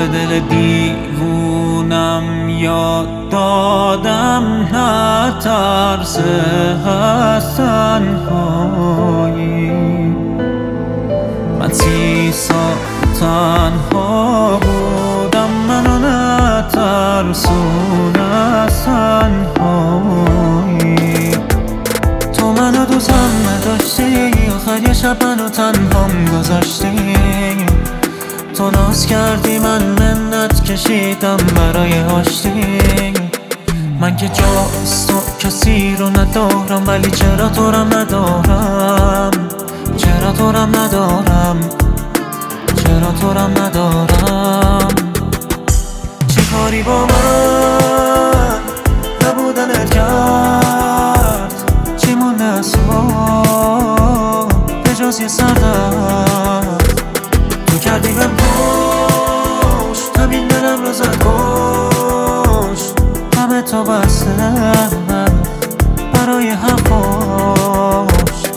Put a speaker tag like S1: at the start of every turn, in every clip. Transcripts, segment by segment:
S1: به دل دیوونم یاد دادم نه ترس از تنهایی. من 30 سال تنها بودم، منو نترسون از تنهایی. تو منو دوستم نداشتی، آخر یه شب منو تنهام گذاشتی. تو ناز کردی من منت کشیدم برای آشتی. من که جاست تو کسی رو ندارم، ولی چرا تو رم ندارم، چرا تو رم ندارم، چرا تو رم ندارم. چه کاری با من نبودنت کرد، چی مونده از تو به جز یه سردرد. تو کردی بهم پشت، همین دلم رو زد کشت. همه تا بسته برای هم پشت.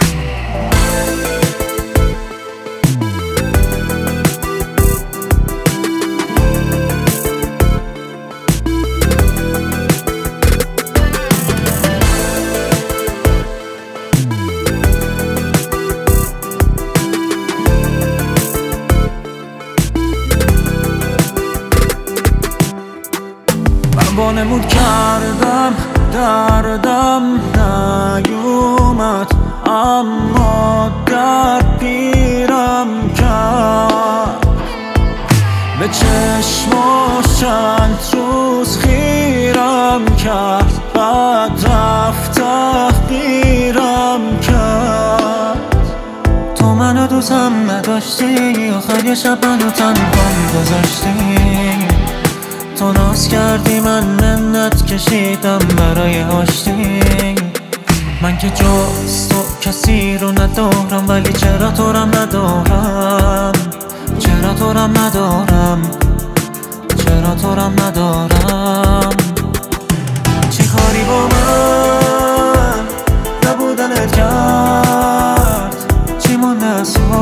S1: وانمود کردم دردم نیومد، اما درد پیرم کرد. به چشماش چند روز خیرم کرد، بعد رفت تحقیرم کرد. تو منو دوستم نداشتی، آخر یه شب منو تنهام گذاشتی. تو ناز کردی من منت کشیدم برای آشتی. من که جز تو کسی رو ندارم، ولی چرا تو رم ندارم، چرا تو رم ندارم، چرا تو رم ندارم. چی کاری با من نبودنت کرد، چی مونده از تو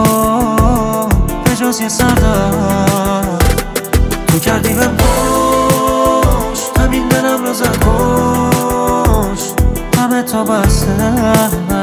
S1: به جز یه سردرد. تو کردی بهم پشت، همین دلم رو زد کشت. همه تا بسته